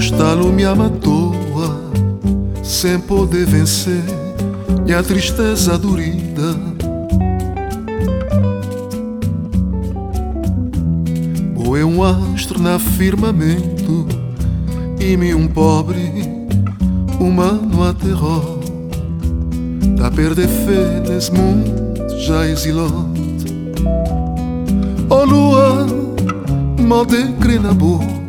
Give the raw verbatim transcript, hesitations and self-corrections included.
estalo me amatoa, sem poder vencer minha tristeza dorida. Boé um astro na firmamento e me um pobre humano aterrou. Da perder fé nesse mundo já exilou. Oh lua, mal de crer na boca,